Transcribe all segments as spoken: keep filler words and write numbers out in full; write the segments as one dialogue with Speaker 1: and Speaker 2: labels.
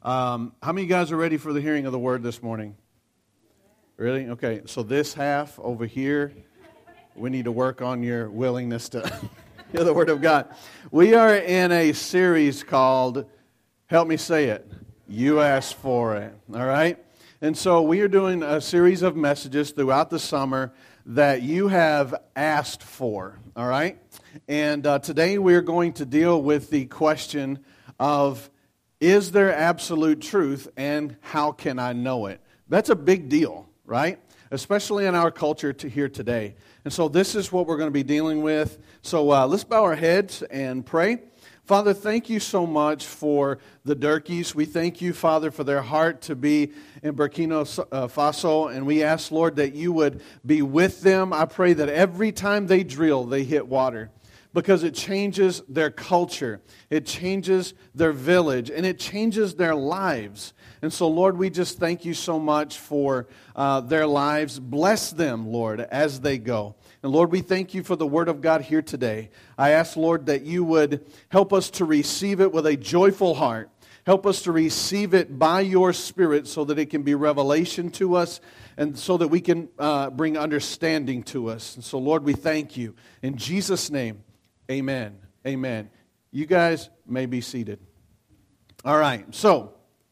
Speaker 1: Um, how many of you guys are ready for the hearing of the word this morning? Really? Okay, so this half over here, we need to work on your willingness to hear the word of God. We are in a series called, help me say it, You Asked For It, all right? And so we are doing a series of messages throughout the summer that you have asked for, all right? And uh, today we're going to deal with the question of, is there absolute truth and how can I know it? That's a big deal, right? Especially in our culture to here today. And so this is what we're going to be dealing with. So uh, let's bow our heads and pray. Father, thank you so much for the Durkees. We thank you, Father, for their heart to be in Burkina Faso. And we ask, Lord, that you would be with them. I pray that every time they drill, they hit water. Because it changes their culture, it changes their village, and it changes their lives. And so, Lord, we just thank you so much for uh, their lives. Bless them, Lord, as they go. And Lord, we thank you for the word of God here today. I ask, Lord, that you would help us to receive it with a joyful heart. Help us to receive it by your Spirit so that it can be revelation to us and so that we can uh, bring understanding to us. And so, Lord, we thank you. In Jesus' name, amen. Amen. You guys may be seated. All right. So,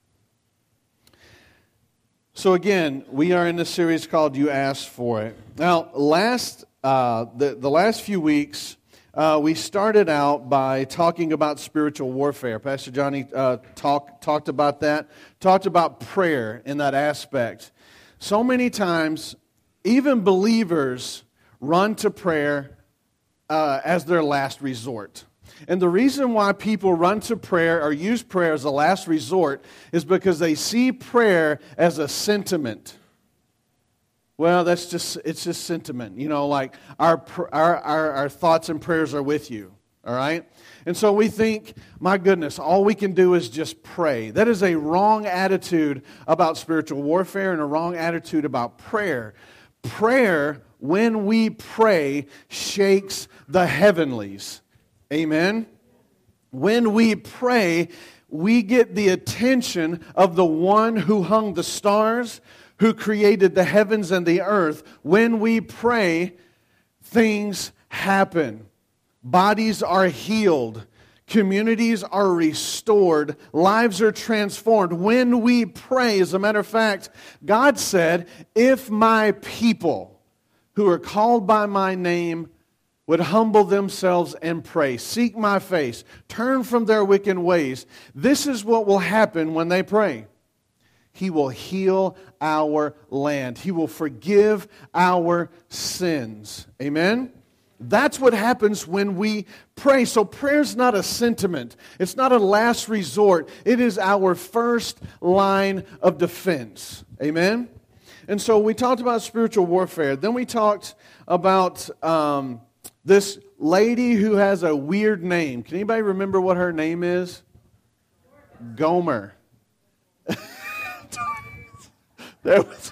Speaker 1: so again, we are in a series called You Asked For It. Now, last uh, the, the last few weeks, uh, we started out by talking about spiritual warfare. Pastor Johnny uh, talk, talked about that, talked about prayer in that aspect. So many times, even believers run to prayer Uh, as their last resort. And the reason why people run to prayer or use prayer as a last resort is because they see prayer as a sentiment. Well, that's just, it's just sentiment. You know, like our, our, our, our thoughts and prayers are with you. All right? And so we think, my goodness, all we can do is just pray. That is a wrong attitude about spiritual warfare and a wrong attitude about prayer. Prayer, when we pray, shakes the heavenlies. Amen? When we pray, we get the attention of the one who hung the stars, who created the heavens and the earth. When we pray, things happen. Bodies are healed. Communities are restored. Lives are transformed. When we pray, as a matter of fact, God said, if my people who are called by my name would humble themselves and pray, seek my face, turn from their wicked ways, this is what will happen when they pray. He will heal our land. He will forgive our sins. Amen? That's what happens when we pray. So prayer's not a sentiment. It's not a last resort. It is our first line of defense. Amen? And so we talked about spiritual warfare. Then we talked about um, this lady who has a weird name. Can anybody remember what her name is? Gomer. There was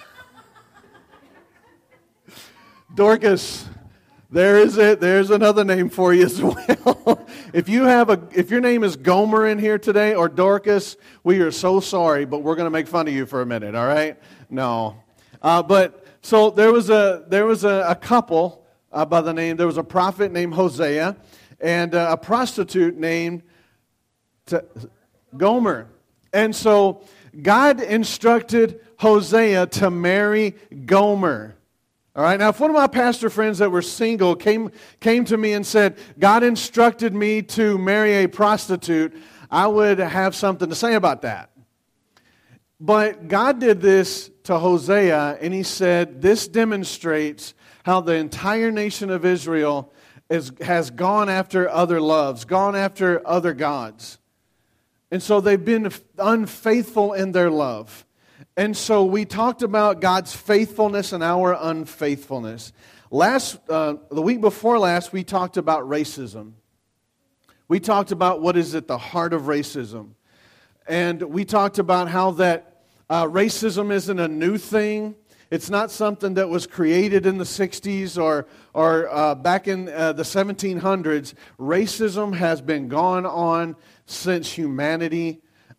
Speaker 1: Dorcas. There is it. There's another name for you as well. If you have a, if your name is Gomer in here today or Dorcas, we are so sorry, but we're going to make fun of you for a minute. All right? No. Uh, but so there was a there was a, a couple uh, by the name. There was a prophet named Hosea and uh, a prostitute named T- Gomer. And so God instructed Hosea to marry Gomer. All right. Now, if one of my pastor friends that were single came came to me and said, God instructed me to marry a prostitute, I would have something to say about that. But God did this to Hosea, and he said, this demonstrates how the entire nation of Israel is, has gone after other loves, gone after other gods. And so they've been unfaithful in their love. And so we talked about God's faithfulness and our unfaithfulness. Last, uh, the week before last, we talked about racism. We talked about what is at the heart of racism. And we talked about how that uh, racism isn't a new thing. It's not something that was created in the sixties or, or uh, back in uh, the seventeen hundreds. Racism has been going on since humanity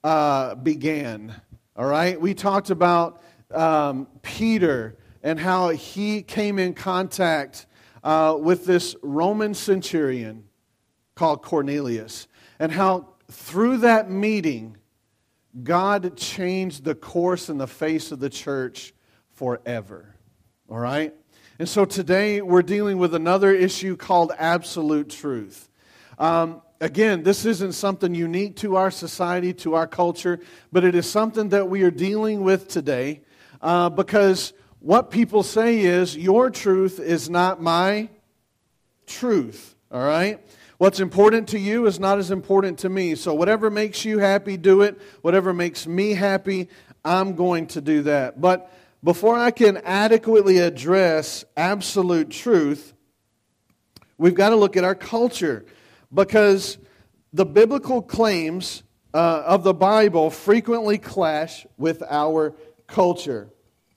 Speaker 1: uh, began. All right? We talked about um, Peter and how he came in contact uh, with this Roman centurion called Cornelius, and how through that meeting, God changed the course and the face of the church forever. All right? And so today we're dealing with another issue called absolute truth. Um, again, this isn't something unique to our society, to our culture, but it is something that we are dealing with today uh, because what people say is, your truth is not my truth. All right? What's important to you is not as important to me. So whatever makes you happy, do it. Whatever makes me happy, I'm going to do that. But before I can adequately address absolute truth, we've got to look at our culture, because the biblical claims uh, of the Bible frequently clash with our culture.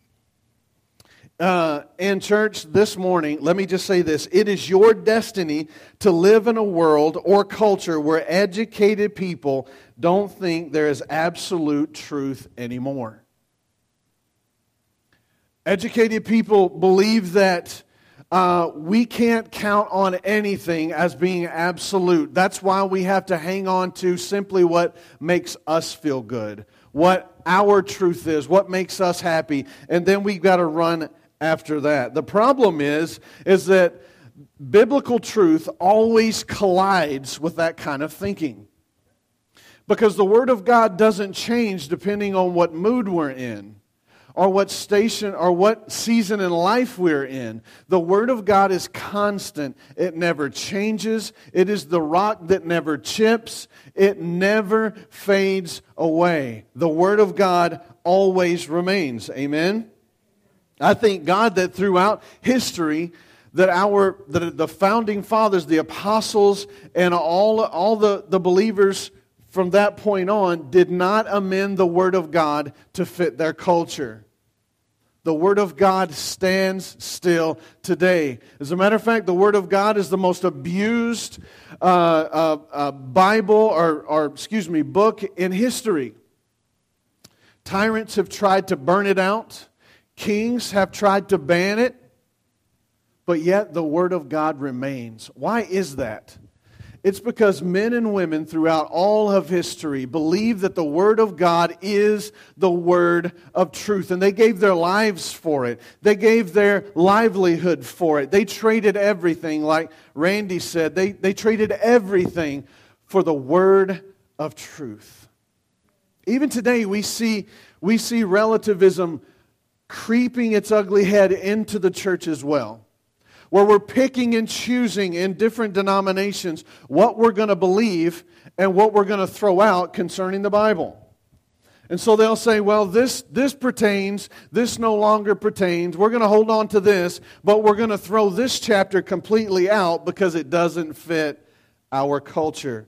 Speaker 1: Uh, and church, this morning, let me just say this. It is your destiny to live in a world or culture where educated people don't think there is absolute truth anymore. Educated people believe that uh, we can't count on anything as being absolute. That's why we have to hang on to simply what makes us feel good, what our truth is, what makes us happy, and then we've got to run after that. The problem is, is that biblical truth always collides with that kind of thinking. Because the Word of God doesn't change depending on what mood we're in, or what station or what season in life we're in. The Word of God is constant. It never changes. It is the rock that never chips. It never fades away. The Word of God always remains. Amen? I thank God that throughout history, that our that the founding fathers, the apostles, and all, all the, the believers from that point on did not amend the Word of God to fit their culture. The Word of God stands still today. As a matter of fact, the Word of God is the most abused uh, uh, uh, Bible or, or, excuse me, book in history. Tyrants have tried to burn it out. Kings have tried to ban it, but yet the Word of God remains. Why is that? It's because men and women throughout all of history believe that the Word of God is the Word of truth, and they gave their lives for it. They gave their livelihood for it. They traded everything, like Randy said, they, they traded everything for the Word of truth. Even today we see, we see relativism creeping its ugly head into the church as well, where we're picking and choosing in different denominations what we're going to believe and what we're going to throw out concerning the Bible. And so they'll say, well, this, this pertains, this no longer pertains, we're going to hold on to this, but we're going to throw this chapter completely out because it doesn't fit our culture.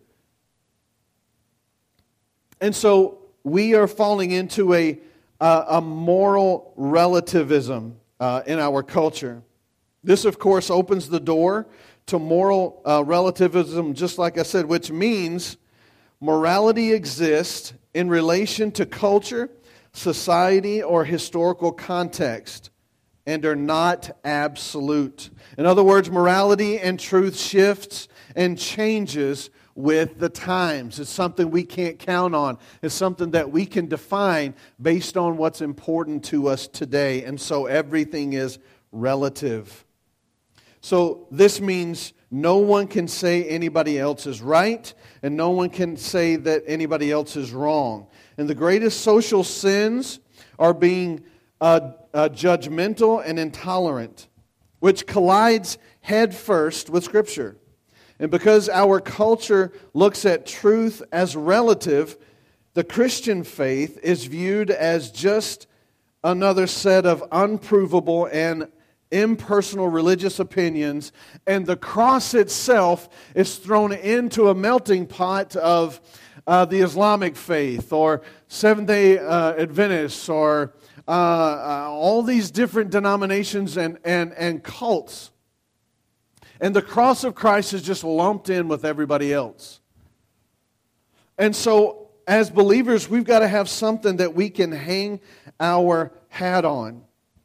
Speaker 1: And so we are falling into a Uh, a moral relativism uh, in our culture. This, of course, opens the door to moral uh, relativism, just like I said, which means morality exists in relation to culture, society, or historical context, and are not absolute. In other words, morality and truth shifts and changes with the times. It's something we can't count on. It's something that we can define based on what's important to us today. And so everything is relative. So this means no one can say anybody else is right, and no one can say that anybody else is wrong. And the greatest social sins are being uh, uh, judgmental and intolerant, which collides headfirst with Scripture. And because our culture looks at truth as relative, the Christian faith is viewed as just another set of unprovable and impersonal religious opinions, and the cross itself is thrown into a melting pot of uh, the Islamic faith, or Seventh-day uh, Adventists, or uh, uh, all these different denominations and, and, and cults. And the cross of Christ is just lumped in with everybody else. And so as believers, we've got to have something that we can hang our hat on.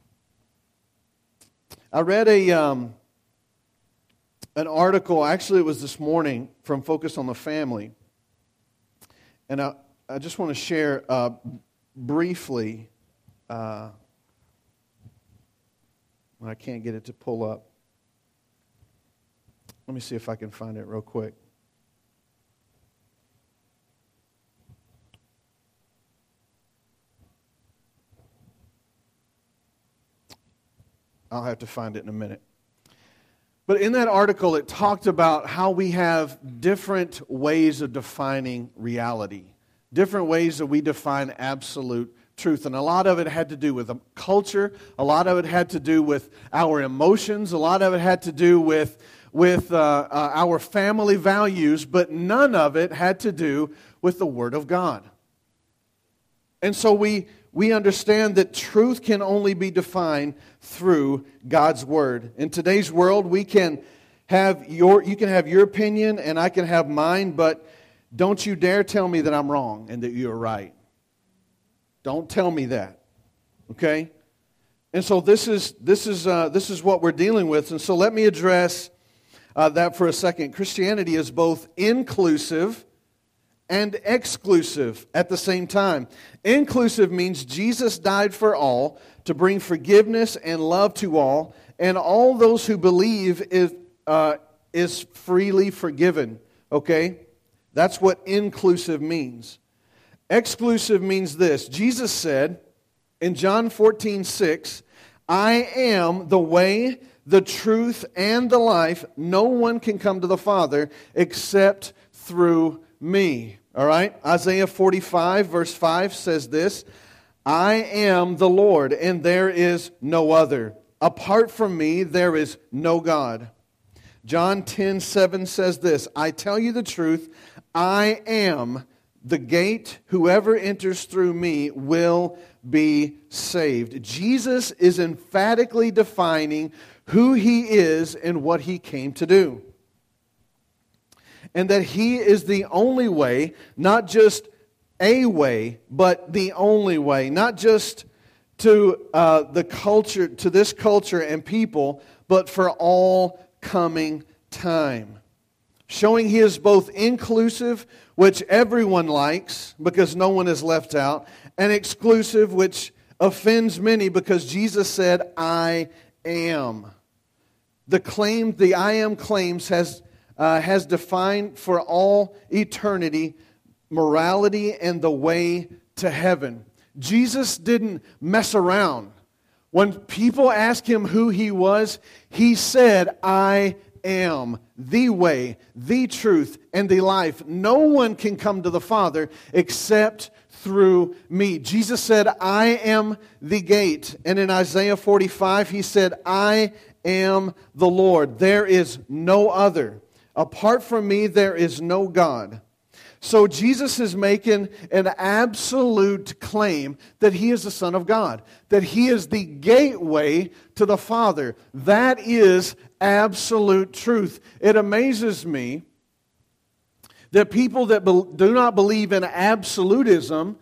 Speaker 1: I read a um, an article, actually it was this morning, from Focus on the Family. And I, I just want to share uh, briefly, uh, I can't get it to pull up. Let me see if I can find it real quick. I'll have to find it in a minute. But in that article, it talked about how we have different ways of defining reality, different ways that we define absolute truth. And a lot of it had to do with culture, a lot of it had to do with our emotions, a lot of it had to do with, with uh, uh, our family values, but none of it had to do with the Word of God. And so we we understand that truth can only be defined through God's Word. In today's world, we can have your you can have your opinion and I can have mine, but don't you dare tell me that I'm wrong and that you're right. Don't tell me that. Okay? And so this is this is uh, this is what we're dealing with. And so let me address uh, that for a second. Christianity is both inclusive and exclusive at the same time. Inclusive means Jesus died for all to bring forgiveness and love to all, and all those who believe is, uh, is freely forgiven. Okay? That's what inclusive means. Exclusive means this. Jesus said in John fourteen six, I am the way, the truth, and the life. No one can come to the Father except through me. All right? Isaiah forty-five verse five says this, I am the Lord, and there is no other. Apart from me, there is no God. John ten seven says this, I tell you the truth, I am the gate. Whoever enters through me will be saved. Jesus is emphatically defining who He is and what He came to do. And that He is the only way, not just a way, but the only way. Not just to uh, the culture, to this culture and people, but for all coming time. Showing He is both inclusive, which everyone likes because no one is left out, and exclusive, which offends many because Jesus said, I am. The claim, the I am claims has Uh, has defined for all eternity morality and the way to heaven. Jesus didn't mess around. When people asked Him who He was, He said, I am the way, the truth, and the life. No one can come to the Father except through me. Jesus said, I am the gate. And in Isaiah forty-five, He said, I am the Lord. There is no other. Apart from me, there is no God. So Jesus is making an absolute claim that He is the Son of God, that He is the gateway to the Father. That is absolute truth. It amazes me that people that be- do not believe in absolutism,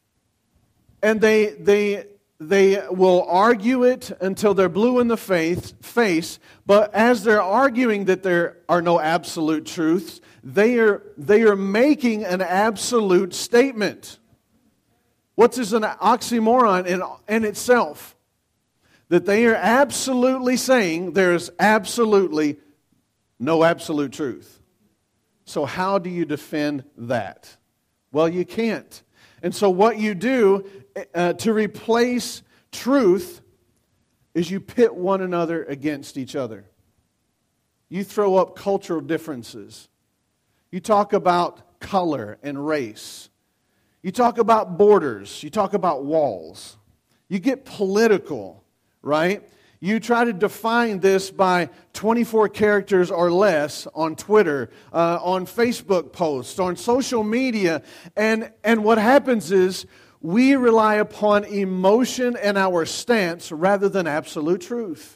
Speaker 1: and they they They will argue it until they're blue in the face, face, but as they're arguing that there are no absolute truths, they are, they are making an absolute statement. What is an oxymoron in, in itself? That they are absolutely saying there's absolutely no absolute truth. So how do you defend that? Well, you can't. And so what you do uh, to replace truth is you pit one another against each other. You throw up cultural differences. You talk about color and race. You talk about borders. You talk about walls. You get political, right? You try to define this by twenty-four characters or less on Twitter, uh, on Facebook posts, on social media. And, and what happens is we rely upon emotion and our stance rather than absolute truth.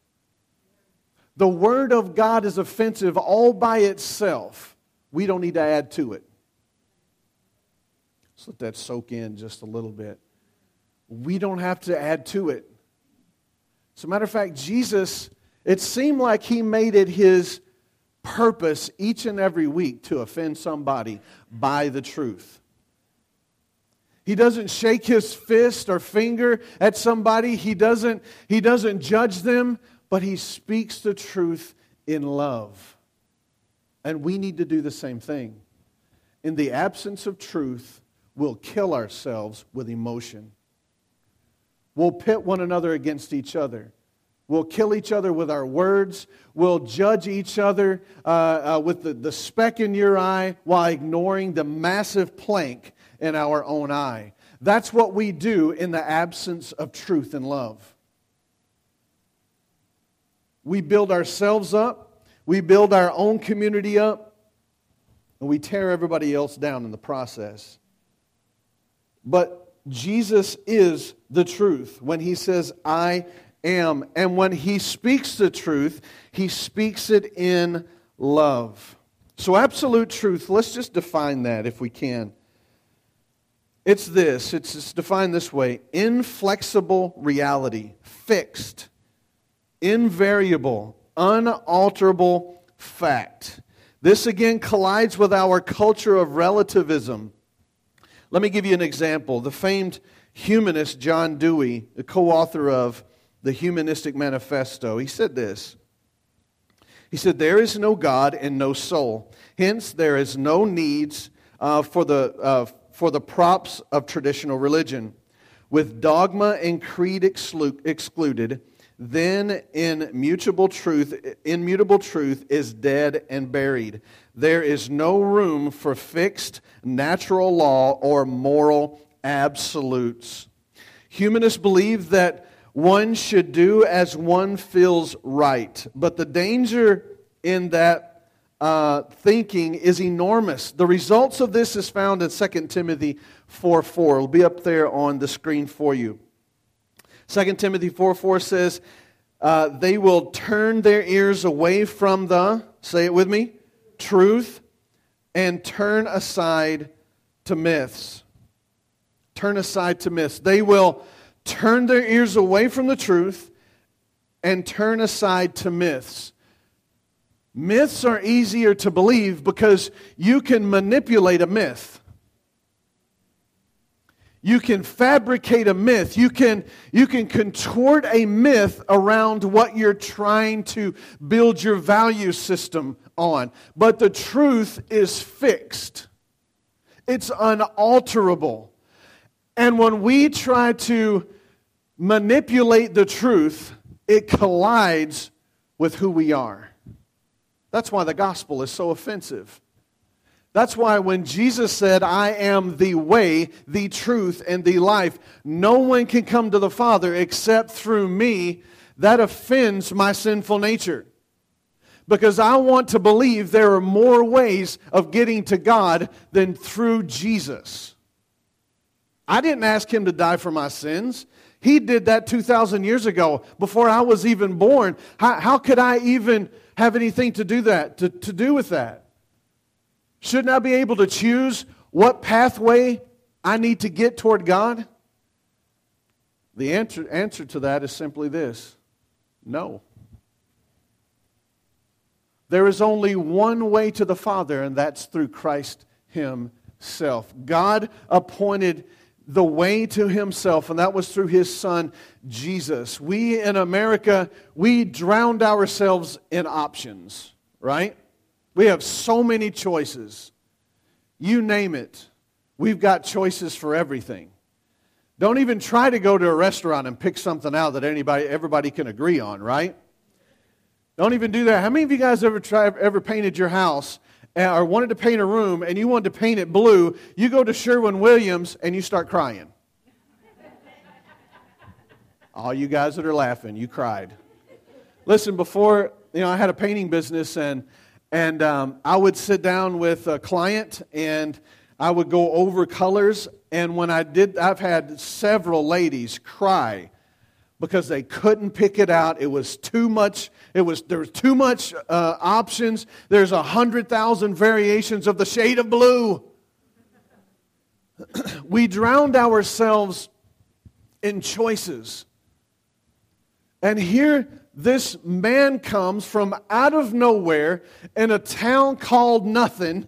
Speaker 1: The Word of God is offensive all by itself. We don't need to add to it. Let's let that soak in just a little bit. We don't have to add to it. As a matter of fact, Jesus, it seemed like he made it his purpose each and every week to offend somebody by the truth. He doesn't shake his fist or finger at somebody. He doesn't, he doesn't judge them, but he speaks the truth in love. And we need to do the same thing. In the absence of truth, we'll kill ourselves with emotion. We'll pit one another against each other. We'll kill each other with our words. We'll judge each other uh, uh, with the, the speck in your eye while ignoring the massive plank in our own eye. That's what we do in the absence of truth and love. We build ourselves up. We build our own community up. And we tear everybody else down in the process. But Jesus is the truth when he says, I am. And when he speaks the truth, he speaks it in love. So absolute truth, let's just define that if we can. It's this, it's, it's defined this way: inflexible reality, fixed, invariable, unalterable fact. This again collides with our culture of relativism. Let me give you an example. The famed humanist John Dewey, the co-author of the Humanistic Manifesto, he said this. He said, there is no God and no soul. Hence, there is no needs uh, for the uh, for the props of traditional religion. With dogma and creed exclu- excluded, then immutable truth, immutable truth is dead and buried. There is no room for fixed natural law or moral absolutes. Humanists believe that one should do as one feels right, but the danger in that uh, thinking is enormous. The results of this is found in Second Timothy four four. It'll be up there on the screen for you. Second Timothy four four says, uh, they will turn their ears away from the, say it with me, truth, and turn aside to myths. Turn aside to myths. They will turn their ears away from the truth and turn aside to myths. Myths are easier to believe because you can manipulate a myth. You can fabricate a myth. You can, you can contort a myth around what you're trying to build your value system on. But the truth is fixed. It's unalterable. And when we try to manipulate the truth, it collides with who we are. That's why the gospel is so offensive. That's why when Jesus said, I am the way, the truth, and the life, no one can come to the Father except through me, that offends my sinful nature. Because I want to believe there are more ways of getting to God than through Jesus. I didn't ask Him to die for my sins. He did that two thousand years ago, before I was even born. How, how could I even have anything to do that, to, to do with that? Shouldn't I be able to choose what pathway I need to get toward God? The answer, answer to that is simply this: no. There is only one way to the Father, and that's through Christ Himself. God appointed the way to Himself, and that was through His Son, Jesus. We in America, we drowned ourselves in options, right? We have so many choices. You name it. We've got choices for everything. Don't even try to go to a restaurant and pick something out that anybody, everybody can agree on, right? Don't even do that. How many of you guys ever try, ever painted your house or wanted to paint a room and you wanted to paint it blue? You go to Sherwin-Williams and you start crying. All you guys that are laughing, you cried. Listen, before, you know, I had a painting business, and and um, I would sit down with a client and I would go over colors. And when I did, I've had several ladies cry because they couldn't pick it out. It was too much. It was there was too much uh, options. There's a hundred thousand variations of the shade of blue. we drowned ourselves in choices. And here this man comes from out of nowhere in a town called nothing,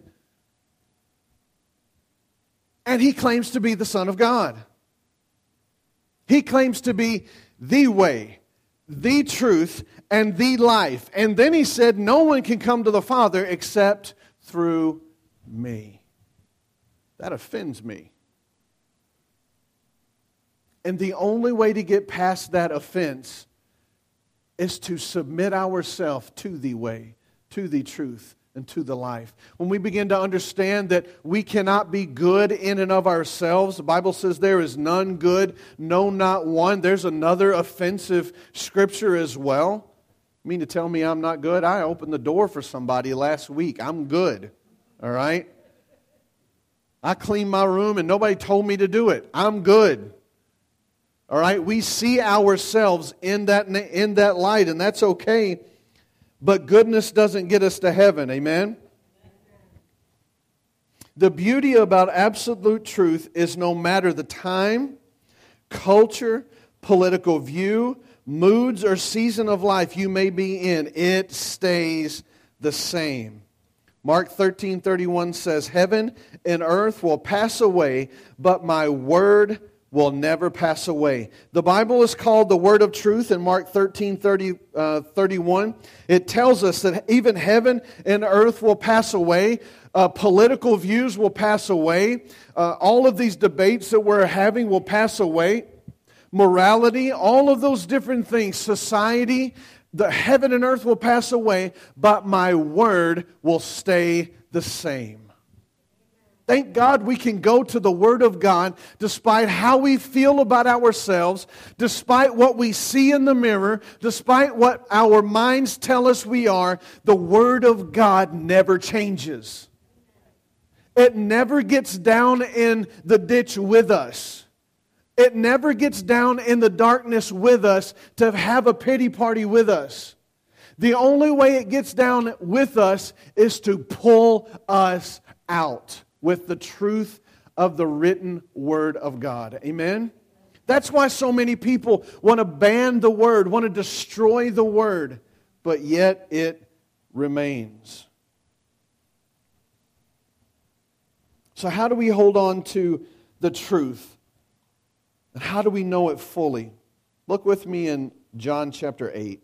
Speaker 1: and he claims to be the Son of God. He claims to be the way, the truth, and the life. And then he said, no one can come to the Father except through me. That offends me. And the only way to get past that offense is to submit ourselves to the way, to the truth, and to the life. When we begin to understand that we cannot be good in and of ourselves, the Bible says there is none good, no, not one. There's another offensive scripture as well. You mean to tell me I'm not good? I opened the door for somebody last week. I'm good. All right? I cleaned my room and nobody told me to do it. I'm good. All right? We see ourselves in that, in that light, and that's okay. But goodness doesn't get us to heaven. Amen? The beauty about absolute truth is no matter the time, culture, political view, moods, or season of life you may be in, it stays the same. Mark thirteen thirty-one says, heaven and earth will pass away, but my word will never pass away. The Bible is called the Word of Truth in Mark thirteen thirty-one. It tells us that even heaven and earth will pass away. Uh, political views will pass away. Uh, all of these debates that we're having will pass away. Morality, all of those different things, society, the heaven and earth will pass away, but my word will stay the same. Thank God we can go to the Word of God despite how we feel about ourselves, despite what we see in the mirror, despite what our minds tell us we are. The Word of God never changes. It never gets down in the ditch with us. It never gets down in the darkness with us to have a pity party with us. The only way it gets down with us is to pull us out with the truth of the written Word of God. Amen? That's why so many people want to ban the Word, want to destroy the Word, but yet it remains. So how do we hold on to the truth? And how do we know it fully? Look with me in John chapter eight.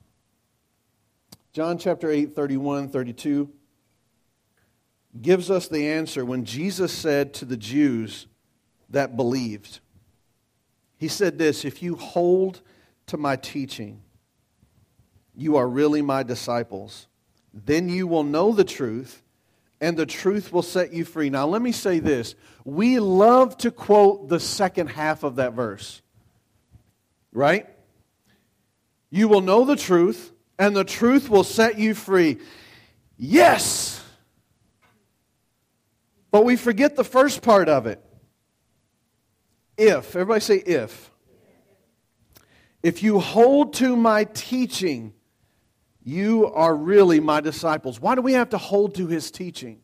Speaker 1: John chapter eight, thirty-one, thirty-two. Gives us the answer when Jesus said to the Jews that believed. He said this, if you hold to my teaching, you are really my disciples. Then you will know the truth, and the truth will set you free. Now let me say this. We love to quote the second half of that verse. Right? You will know the truth, and the truth will set you free. Yes! But we forget the first part of it. If. Everybody say if. If you hold to my teaching, you are really my disciples. Why do we have to hold to His teaching?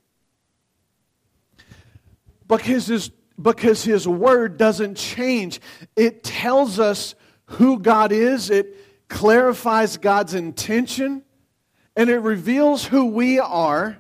Speaker 1: Because His, because His Word doesn't change. It tells us who God is. It clarifies God's intention. And it reveals who we are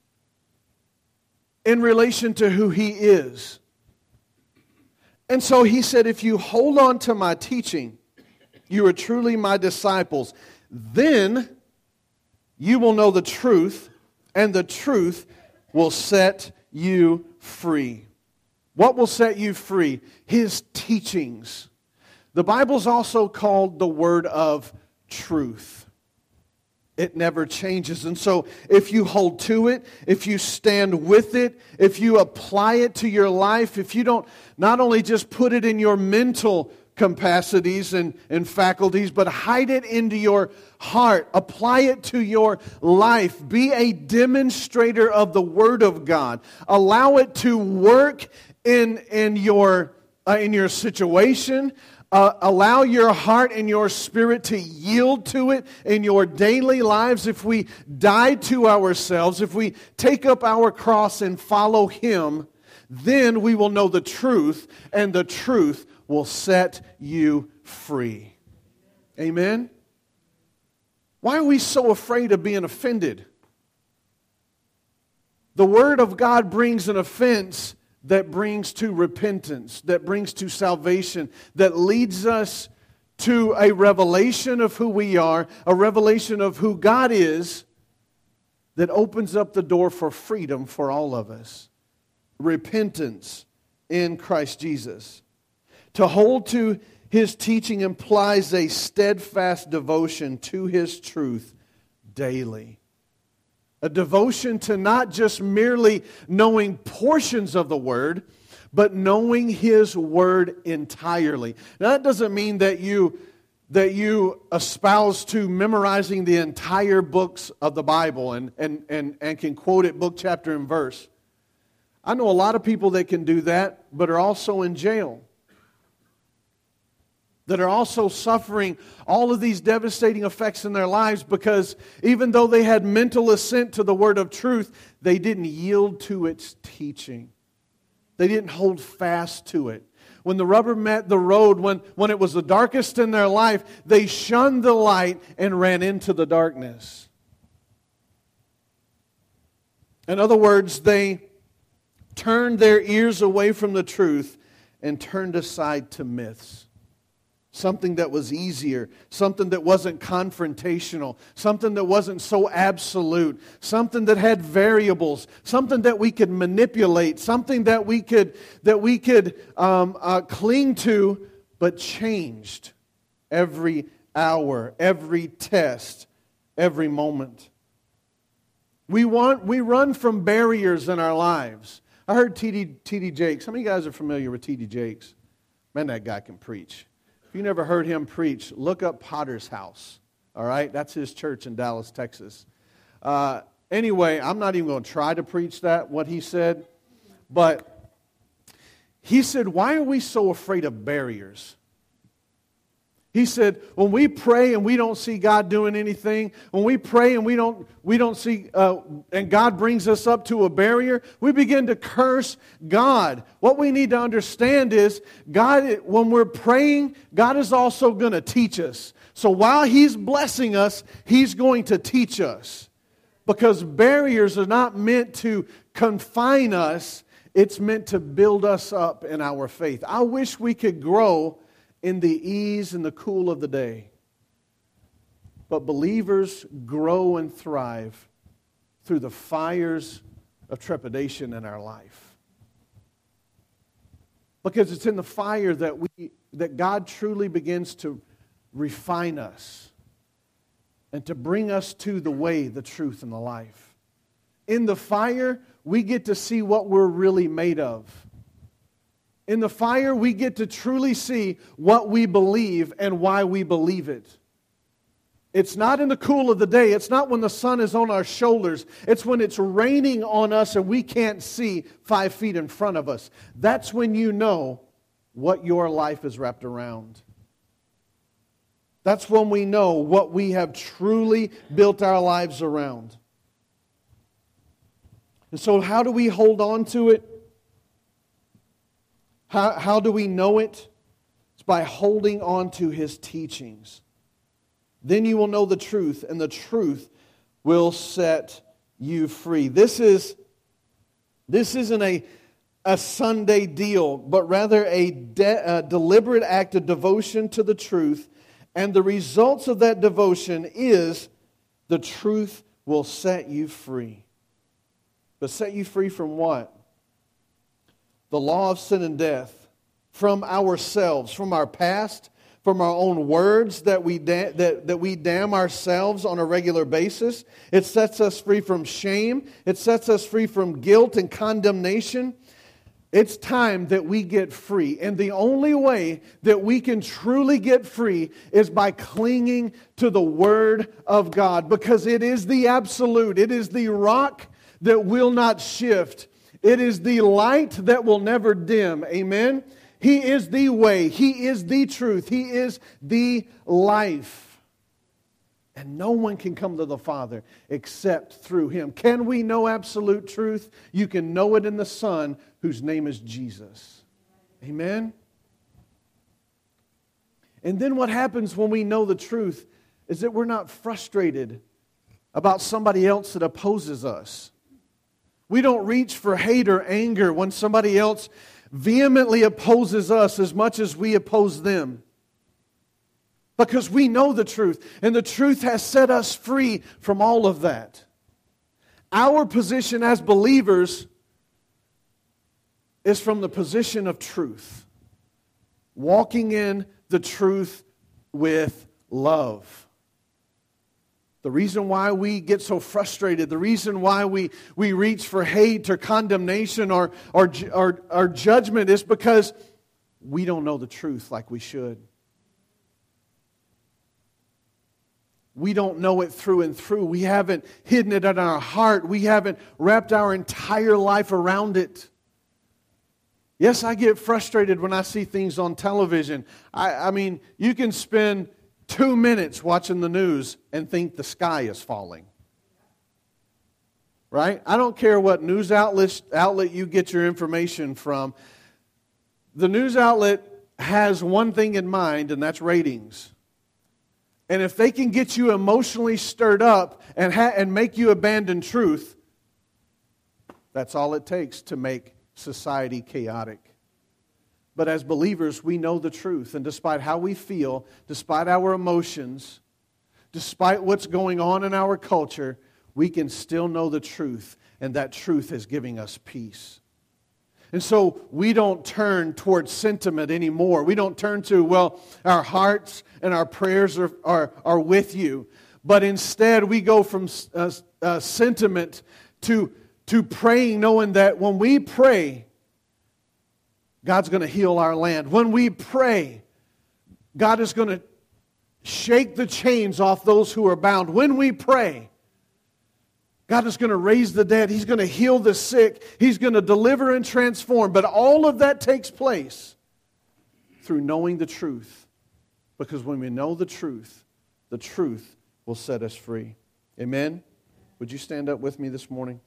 Speaker 1: in relation to who He is. And so He said, if you hold on to my teaching, you are truly my disciples. Then you will know the truth, and the truth will set you free. What will set you free? His teachings. The Bible's also called the Word of Truth. It never changes. And so if you hold to it, if you stand with it, if you apply it to your life, if you don't not only just put it in your mental capacities and, and faculties, but hide it into your heart, apply it to your life, be a demonstrator of the Word of God. Allow it to work in, in, your, uh, in your situation. Uh, allow your heart and your spirit to yield to it in your daily lives. If we die to ourselves, if we take up our cross and follow Him, Then we will know the truth, and the truth will set you free. Amen? Why are we so afraid of being offended? The Word of God brings an offense that brings to repentance, that brings to salvation, that leads us to a revelation of who we are, a revelation of who God is, that opens up the door for freedom for all of us. Repentance in Christ Jesus. To hold to His teaching implies a steadfast devotion to His truth daily. A devotion to not just merely knowing portions of the Word, but knowing His Word entirely. Now, that doesn't mean that you, that you espouse to memorizing the entire books of the Bible and, and, and, and can quote it book, chapter, and verse. I know a lot of people that can do that, but are also in jail. That are also suffering all of these devastating effects in their lives because even though they had mental assent to the word of truth, they didn't yield to its teaching. They didn't hold fast to it. When the rubber met the road, when, when it was the darkest in their life, they shunned the light and ran into the darkness. In other words, they turned their ears away from the truth and turned aside to myths. Something that was easier, something that wasn't confrontational, something that wasn't so absolute, something that had variables, something that we could manipulate, something that we could that we could um, uh, cling to, but changed every hour, every test, every moment. We want we run from barriers in our lives. I heard T D T D Jakes. How many guys are familiar with T D Jakes? Man, that guy can preach. If you never heard him preach, look up Potter's House. All right? That's his church in Dallas, Texas. Uh, anyway, I'm not even going to try to preach that, what he said. But he said, why are we so afraid of barriers? He said, when we pray and we don't see God doing anything, when we pray and we don't we don't see, uh, and God brings us up to a barrier, we begin to curse God. What we need to understand is, God, when we're praying, God is also going to teach us. So while He's blessing us, He's going to teach us. Because barriers are not meant to confine us, it's meant to build us up in our faith. I wish we could grow in the ease and the cool of the day. But believers grow and thrive through the fires of trepidation in our life. Because it's in the fire that we that God truly begins to refine us and to bring us to the way, the truth, and the life. In the fire, we get to see what we're really made of. In the fire, we get to truly see what we believe and why we believe it. It's not in the cool of the day. It's not when the sun is on our shoulders. It's when it's raining on us and we can't see five feet in front of us. That's when you know what your life is wrapped around. That's when we know what we have truly built our lives around. And so how do we hold on to it? How, how do we know it? It's by holding on to His teachings. Then you will know the truth, and the truth will set you free. This is this isn't a, a Sunday deal, but rather a, de, a deliberate act of devotion to the truth. And the results of that devotion is the truth will set you free. But set you free from what? The law of sin and death, from ourselves, from our past, from our own words that we da- that, that we damn ourselves on a regular basis. It sets us free from shame. It sets us free from guilt and condemnation. It's time that we get free. And the only way that we can truly get free is by clinging to the Word of God, because it is the absolute. It is the rock that will not shift. It is the light that will never dim. Amen? He is the way. He is the truth. He is the life. And no one can come to the Father except through Him. Can we know absolute truth? You can know it in the Son whose name is Jesus. Amen? And then what happens when we know the truth is that we're not frustrated about somebody else that opposes us. We don't reach for hate or anger when somebody else vehemently opposes us as much as we oppose them. Because we know the truth, and the truth has set us free from all of that. Our position as believers is from the position of truth. Walking in the truth with love. The reason why we get so frustrated, the reason why we, we reach for hate or condemnation or, or, or, or judgment is because we don't know the truth like we should. We don't know it through and through. We haven't hidden it in our heart. We haven't wrapped our entire life around it. Yes, I get frustrated when I see things on television. I, I mean, you can spend two minutes watching the news and think the sky is falling. Right? I don't care what news outlet, outlet you get your information from. The news outlet has one thing in mind, and that's ratings. And if they can get you emotionally stirred up and, ha- and make you abandon truth, that's all it takes to make society chaotic. But as believers, we know the truth. And despite how we feel, despite our emotions, despite what's going on in our culture, we can still know the truth. And that truth is giving us peace. And so we don't turn towards sentiment anymore. We don't turn to, well, our hearts and our prayers are, are, are with you. But instead, we go from uh, uh, sentiment to, to praying, knowing that when we pray, God's going to heal our land. When we pray, God is going to shake the chains off those who are bound. When we pray, God is going to raise the dead. He's going to heal the sick. He's going to deliver and transform. But all of that takes place through knowing the truth. Because when we know the truth, the truth will set us free. Amen? Would you stand up with me this morning?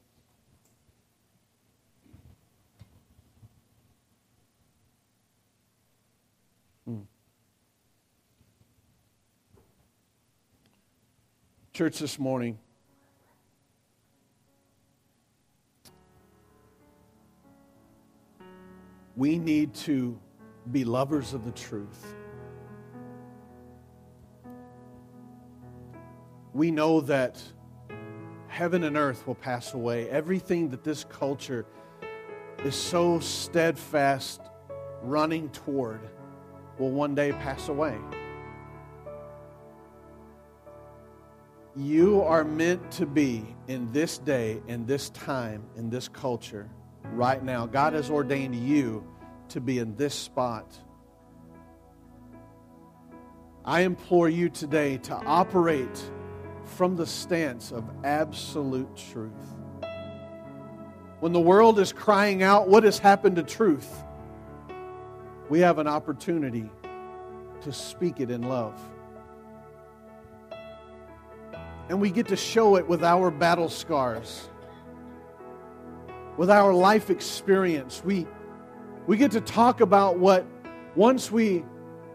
Speaker 1: Hmm. Church, this morning, we need to be lovers of the truth. We know that heaven and earth will pass away. Everything that this culture is so steadfast running toward will one day pass away. You are meant to be in this day, in this time, in this culture, right now. God has ordained you to be in this spot. I implore you today to operate from the stance of absolute truth. When the world is crying out, what has happened to truth? We have an opportunity to speak it in love. And we get to show it with our battle scars, with our life experience. We, we get to talk about what once we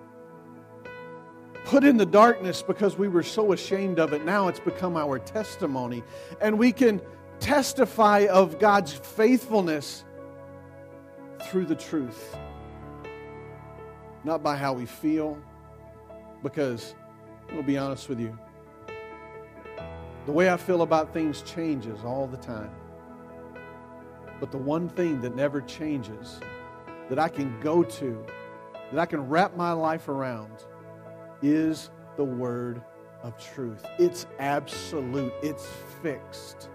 Speaker 1: put in the darkness because we were so ashamed of it, now it's become our testimony. And we can testify of God's faithfulness through the truth. Not by how we feel, because, I'll be honest with you, the way I feel about things changes all the time. But the one thing that never changes, that I can go to, that I can wrap my life around, is the word of truth. It's absolute. It's fixed.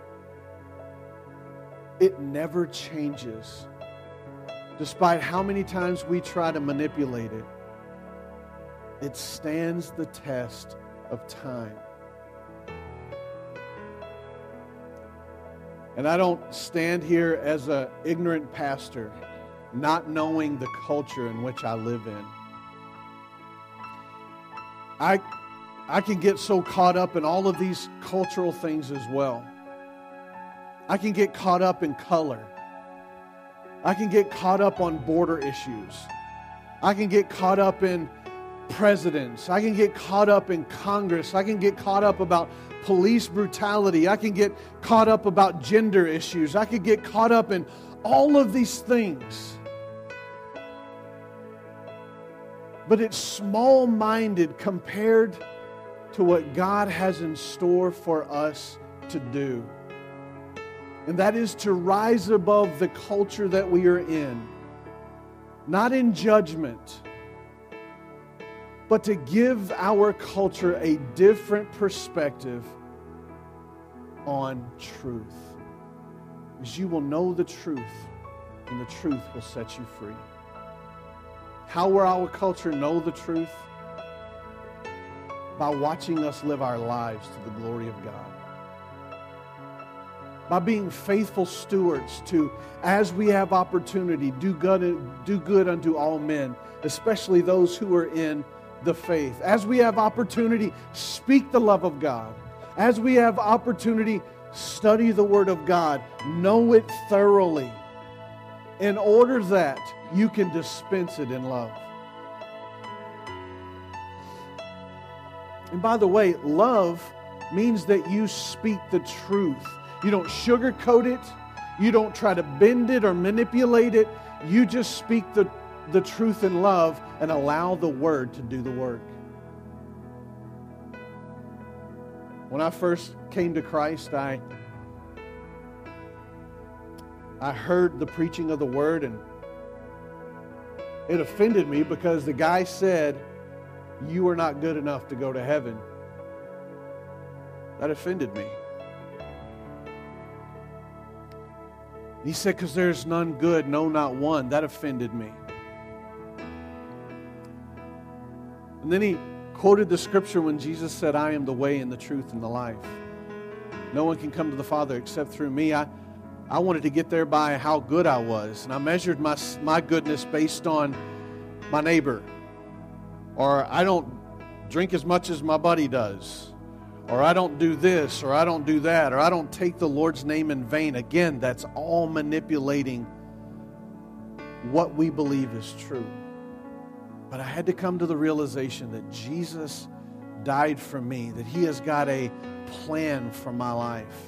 Speaker 1: It never changes. Despite how many times we try to manipulate it, it stands the test of time. And I don't stand here as an ignorant pastor, not knowing the culture in which I live in. I, I can get so caught up in all of these cultural things as well. I can get caught up in color. I can get caught up on border issues. I can get caught up in presidents. I can get caught up in Congress. I can get caught up about police brutality. I can get caught up about gender issues. I can get caught up in all of these things. But it's small-minded compared to what God has in store for us to do. And that is to rise above the culture that we are in. Not in judgment, but to give our culture a different perspective on truth. Because you will know the truth, and the truth will set you free. How will our culture know the truth? By watching us live our lives to the glory of God. By being faithful stewards to, as we have opportunity, do good, do good unto all men, especially those who are in the faith. As we have opportunity, speak the love of God. As we have opportunity, study the Word of God. Know it thoroughly in order that you can dispense it in love. And by the way, love means that you speak the truth. You don't sugarcoat it. You don't try to bend it or manipulate it. You just speak the, the truth in love and allow the Word to do the work. When I first came to Christ, I, I heard the preaching of the Word, and it offended me because the guy said, "You are not good enough to go to heaven." That offended me. He said, "Because there's none good, no, not one." That offended me. And then he quoted the scripture when Jesus said, "I am the way and the truth and the life. No one can come to the Father except through me." I, I wanted to get there by how good I was. And I measured my, my goodness based on my neighbor. Or I don't drink as much as my buddy does. Or I don't do this, or I don't do that, or I don't take the Lord's name in vain. Again, that's all manipulating what we believe is true. But I had to come to the realization that Jesus died for me, that He has got a plan for my life.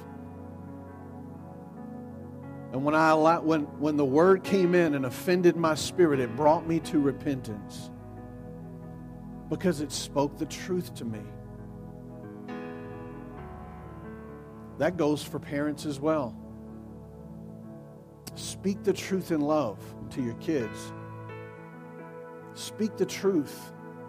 Speaker 1: And when I allowed, when, when the Word came in and offended my spirit, it brought me to repentance. Because it spoke the truth to me. That goes for parents as well. Speak the truth in love to your kids. Speak the truth.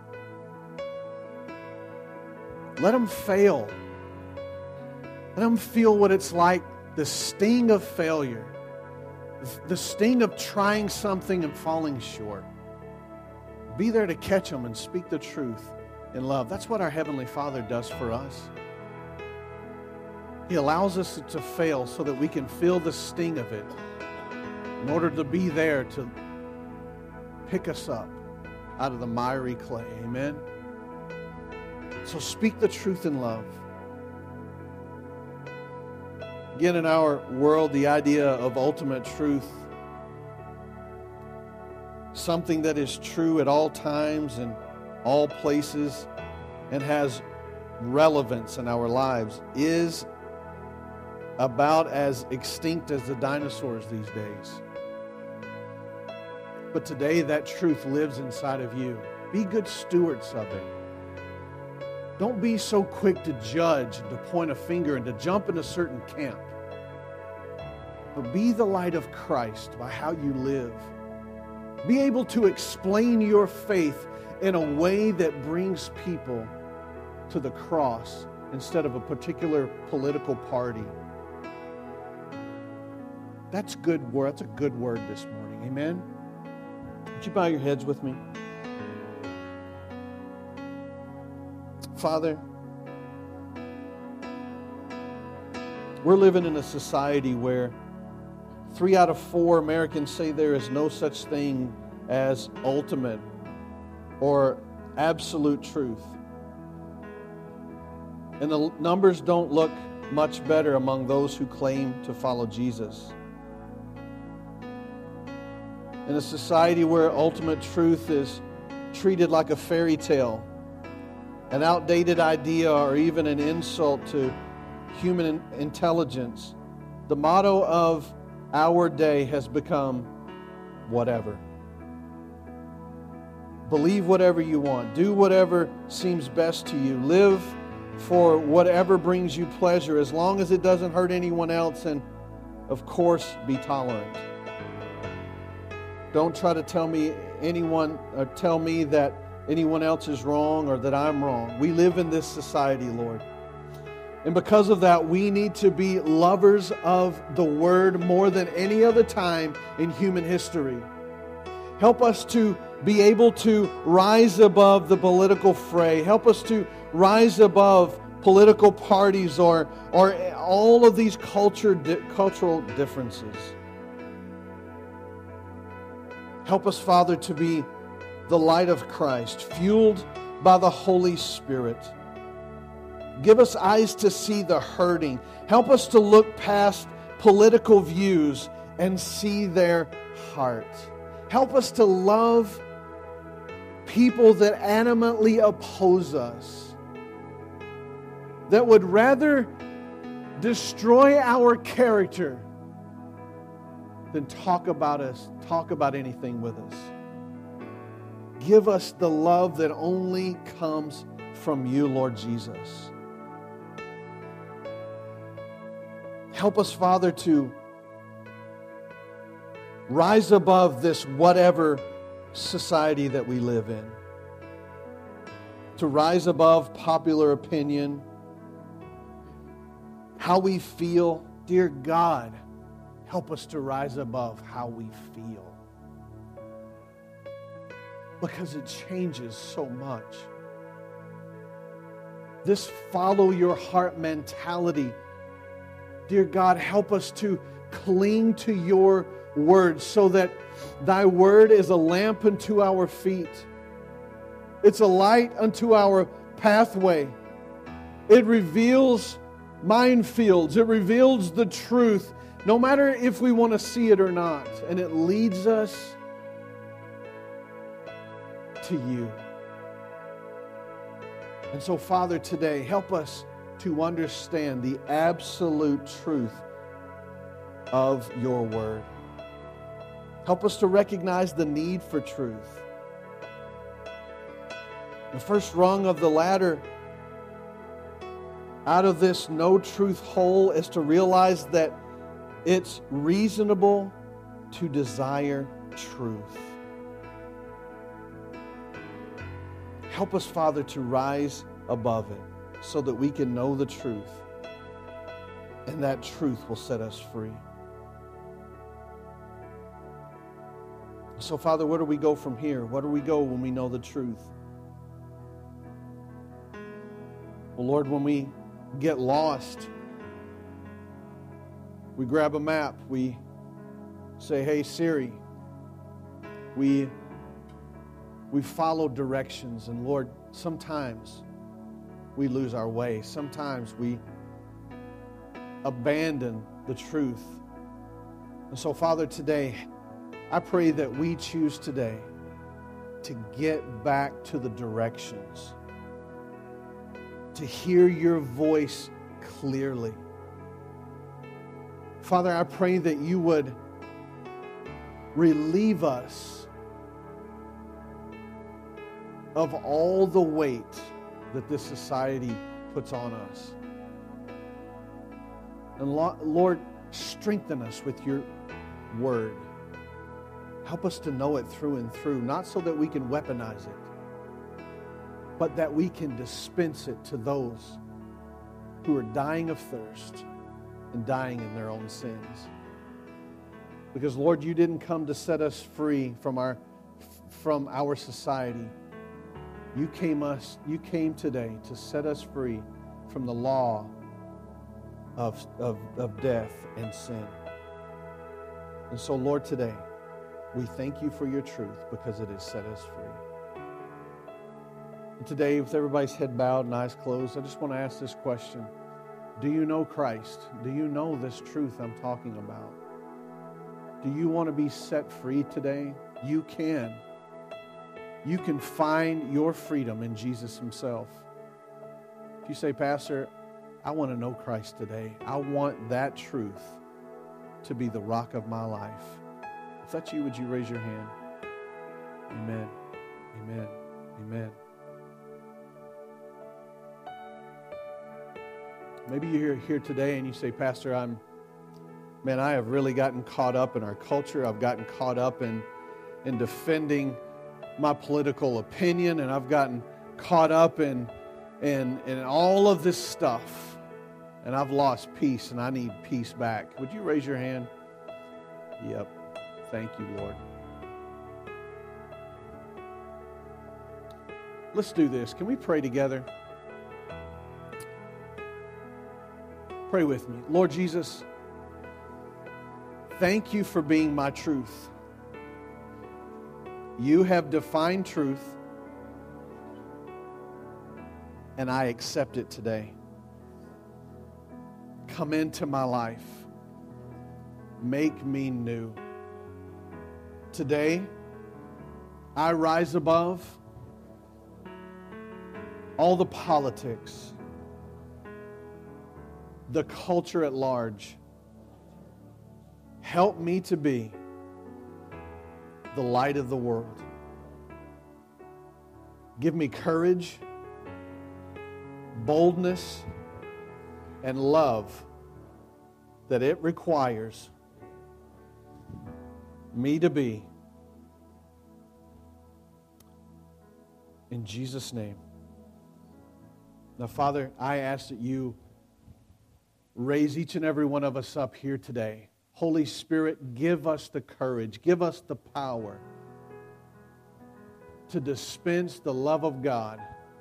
Speaker 1: Let them fail. Let them feel what it's like, the sting of failure, the sting of trying something and falling short. Be there to catch them and speak the truth in love. That's what our Heavenly Father does for us. He allows us to fail so that we can feel the sting of it in order to be there to pick us up out of the miry clay. Amen? So speak the truth in love. Again, in our world, the idea of ultimate truth, something that is true at all times and all places and has relevance in our lives, is about as extinct as the dinosaurs these days. But today that truth lives inside of you. Be good stewards of it. Don't be so quick to judge and to point a finger and to jump in a certain camp. But be the light of Christ by how you live. Be able to explain your faith in a way that brings people to the cross instead of a particular political party. That's good word. That's a good word this morning. Amen? Would you bow your heads with me? Father, we're living in a society where three out of four Americans say there is no such thing as ultimate or absolute truth. And the numbers don't look much better among those who claim to follow Jesus. in a society where ultimate truth is treated like a fairy tale, an outdated idea, or even an insult to human intelligence, the motto of our day has become whatever. Believe whatever you want. Do whatever seems best to you. Live for whatever brings you pleasure, as long as it doesn't hurt anyone else, and of course, be tolerant. Don't try to tell me anyone or tell me that anyone else is wrong or that I'm wrong. We live in this society, Lord. And because of that, we need to be lovers of the Word more than any other time in human history. Help us to be able to rise above the political fray. Help us to rise above political parties or, or all of these culture, di- cultural differences. Help us, Father, to be the light of Christ, fueled by the Holy Spirit. Give us eyes to see the hurting. Help us to look past political views and see their heart. Help us to love people that animately oppose us, that would rather destroy our character than talk about us, talk about anything with us. Give us the love that only comes from you, Lord Jesus. Help us, Father, to rise above this whatever society that we live in. To rise above popular opinion, how we feel. Dear God, help us to rise above how we feel. Because it changes so much. This follow your heart mentality. Dear God, help us to cling to your word so that thy word is a lamp unto our feet. It's a light unto our pathway. It reveals minefields. It reveals the truth, no matter if we want to see it or not. And it leads us to you. And so, Father, today, help us to understand the absolute truth of your word. Help us to recognize the need for truth. The first rung of the ladder out of this no truth hole is to realize that it's reasonable to desire truth. Help us, Father, to rise above it so that we can know the truth, and that truth will set us free. So, Father, where do we go from here? Where do we go when we know the truth? Well, Lord, when we get lost, we grab a map. We say, hey, Siri. We, we follow directions. And, Lord, sometimes we lose our way. Sometimes we abandon the truth. And so, Father, today, I pray that we choose today to get back to the directions, to hear your voice clearly. Father, I pray that you would relieve us of all the weight that this society puts on us. And Lord, strengthen us with your word. Help us to know it through and through, not so that we can weaponize it, but that we can dispense it to those who are dying of thirst and dying in their own sins. Because, Lord, you didn't come to set us free from our, from our society. You came, us, you came today to set us free from the law of, of, of death and sin. And so, Lord, today, we thank you for your truth because it has set us free. And today, with everybody's head bowed and eyes closed, I just want to ask this question. Do you know Christ? Do you know this truth I'm talking about? Do you want to be set free today? You can. You can find your freedom in Jesus himself. If you say, Pastor, I want to know Christ today. I want that truth to be the rock of my life. If that's you, would you raise your hand? Amen. Amen. Amen. Maybe you're here today and you say, Pastor, I'm, man, I have really gotten caught up in our culture. I've gotten caught up in, in defending my political opinion, and I've gotten caught up in, in, in all of this stuff, and I've lost peace, and I need peace back. Would you raise your hand? Yep. Thank you, Lord. Let's do this. Can we pray together? Pray with me. Lord Jesus, thank you for being my truth. You have defined truth, and I accept it today. Come into my life. Make me new. Today, I rise above all the politics, the culture at large. Help me to be the light of the world. Give me courage, boldness, and love that it requires me to be. In Jesus' name. Now, Father, I ask that you raise each and every one of us up here today. Holy Spirit, give us the courage, give us the power to dispense the love of God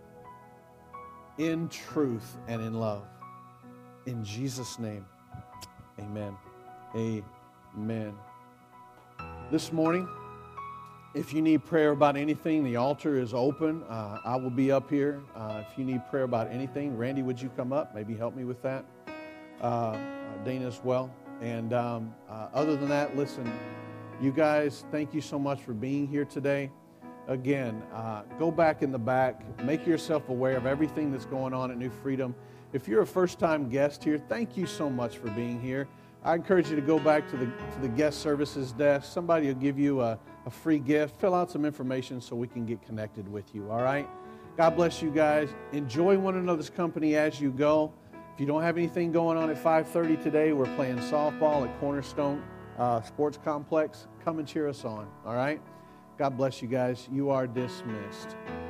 Speaker 1: in truth and in love. In Jesus' name, amen. Amen. This morning, if you need prayer about anything, the altar is open. Uh, I will be up here. Uh, if you need prayer about anything, Randy, would you come up? Maybe help me with that. Uh, Dana as well. And um, uh, other than that, listen, you guys, thank you so much for being here today. Again, uh, go back in the back. Make yourself aware of everything that's going on at New Freedom. If you're a first-time guest here, thank you so much for being here. I encourage you to go back to the to the guest services desk. Somebody will give you a, a free gift. Fill out some information so we can get connected with you, all right? God bless you guys. Enjoy one another's company as you go. If you don't have anything going on at five thirty today, we're playing softball at Cornerstone uh, Sports Complex. Come and cheer us on, all right? God bless you guys. You are dismissed.